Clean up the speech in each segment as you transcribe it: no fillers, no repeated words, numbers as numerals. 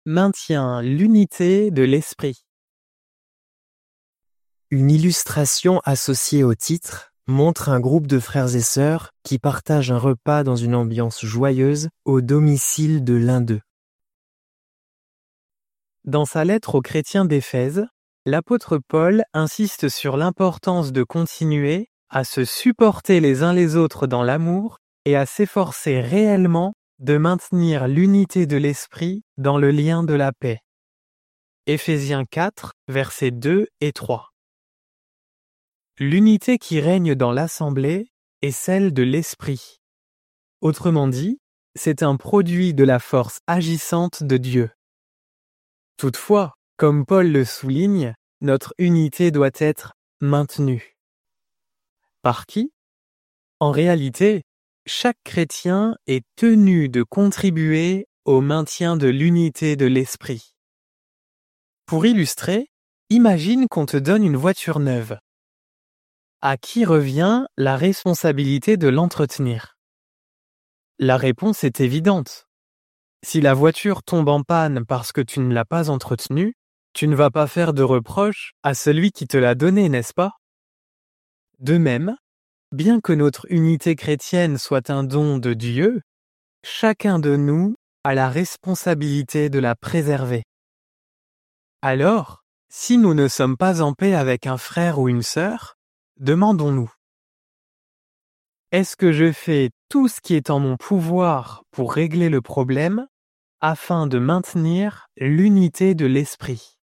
maintient l'unité de l'esprit. Une illustration associée au titre montre un groupe de frères et sœurs qui partagent un repas dans une ambiance joyeuse au domicile de l'un d'eux. Dans sa lettre aux chrétiens d'Éphèse, l'apôtre Paul insiste sur l'importance de continuer à se supporter les uns les autres dans l'amour et à s'efforcer réellement de maintenir l'unité de l'esprit dans le lien de la paix. Éphésiens 4, versets 2 et 3. L'unité qui règne dans l'assemblée est celle de l'esprit. Autrement dit, c'est un produit de la force agissante de Dieu. Toutefois, comme Paul le souligne, notre unité doit être maintenue. Par qui? En réalité, chaque chrétien est tenu de contribuer au maintien de l'unité de l'esprit. Pour illustrer, imagine qu'on te donne une voiture neuve. À qui revient la responsabilité de l'entretenir? La réponse est évidente. Si la voiture tombe en panne parce que tu ne l'as pas entretenue, tu ne vas pas faire de reproche à celui qui te l'a donnée, n'est-ce pas? De même, bien que notre unité chrétienne soit un don de Dieu, chacun de nous a la responsabilité de la préserver. Alors, si nous ne sommes pas en paix avec un frère ou une sœur, demandons-nous: est-ce que je fais tout ce qui est en mon pouvoir pour régler le problème afin de maintenir l'unité de l'esprit?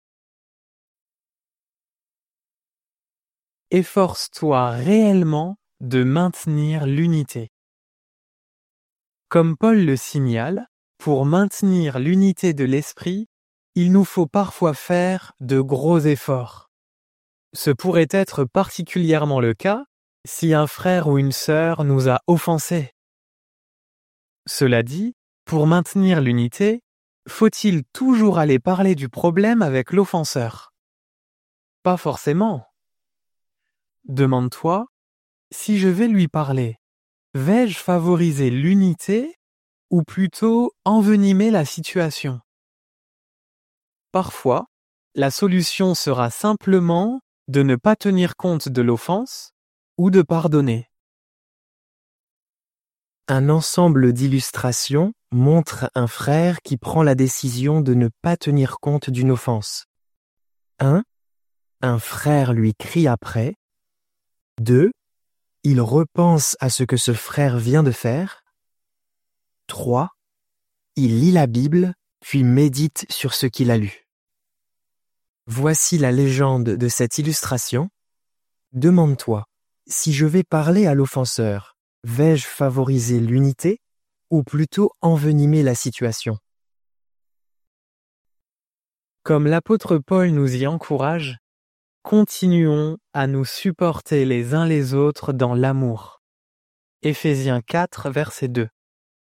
Efforce-toi réellement de maintenir l'unité. Comme Paul le signale, pour maintenir l'unité de l'esprit, il nous faut parfois faire de gros efforts. Ce pourrait être particulièrement le cas si un frère ou une sœur nous a offensés. Cela dit, pour maintenir l'unité, faut-il toujours aller parler du problème avec l'offenseur? Pas forcément. Demande-toi, si je vais lui parler, vais-je favoriser l'unité ou plutôt envenimer la situation? Parfois, la solution sera simplement de ne pas tenir compte de l'offense ou de pardonner. Un ensemble d'illustrations montre un frère qui prend la décision de ne pas tenir compte d'une offense. 1. Un frère lui crie après. 2. Il repense à ce que ce frère vient de faire. 3. Il lit la Bible, puis médite sur ce qu'il a lu. Voici la légende de cette illustration. Demande-toi, si je vais parler à l'offenseur, vais-je favoriser l'unité ou plutôt envenimer la situation? Comme l'apôtre Paul nous y encourage, continuons à nous supporter les uns les autres dans l'amour. Éphésiens 4, verset 2.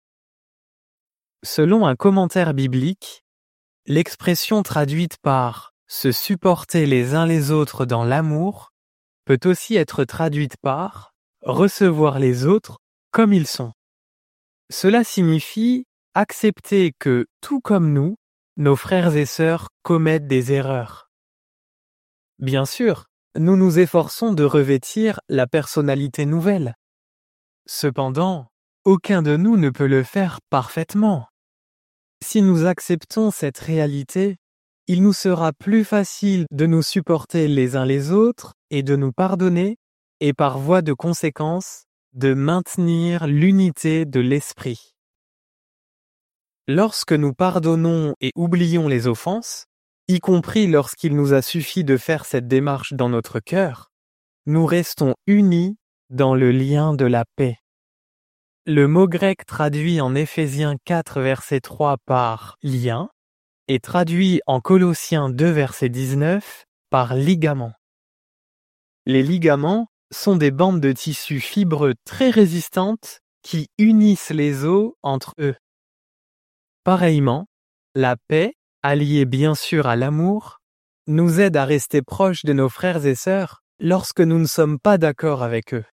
Selon un commentaire biblique, l'expression traduite par « se supporter les uns les autres dans l'amour » peut aussi être traduite par « recevoir les autres comme ils sont ». Cela signifie accepter que, tout comme nous, nos frères et sœurs commettent des erreurs. Bien sûr, nous nous efforçons de revêtir la personnalité nouvelle. Cependant, aucun de nous ne peut le faire parfaitement. Si nous acceptons cette réalité, il nous sera plus facile de nous supporter les uns les autres et de nous pardonner, et par voie de conséquence, de maintenir l'unité de l'esprit. Lorsque nous pardonnons et oublions les offenses, y compris lorsqu'il nous a suffi de faire cette démarche dans notre cœur, nous restons unis dans le lien de la paix. Le mot grec traduit en Éphésiens 4, verset 3 par « lien » est traduit en Colossiens 2, verset 19 par « ligament ». Les ligaments sont des bandes de tissu fibreux très résistantes qui unissent les os entre eux. Pareillement, la paix, alliée bien sûr à l'amour, nous aide à rester proches de nos frères et sœurs lorsque nous ne sommes pas d'accord avec eux.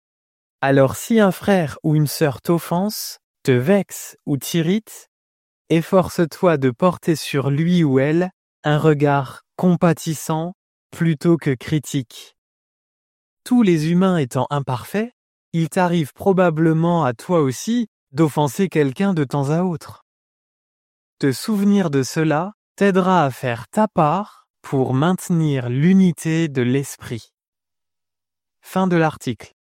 Alors si un frère ou une sœur t'offense, te vexe ou t'irrite, Efforce-toi de porter sur lui ou elle un regard compatissant plutôt que critique. Tous les humains étant imparfaits, il t'arrive probablement à toi aussi d'offenser quelqu'un de temps à autre. Te souvenir de cela t'aidera à faire ta part pour maintenir l'unité de l'esprit. Fin de l'article.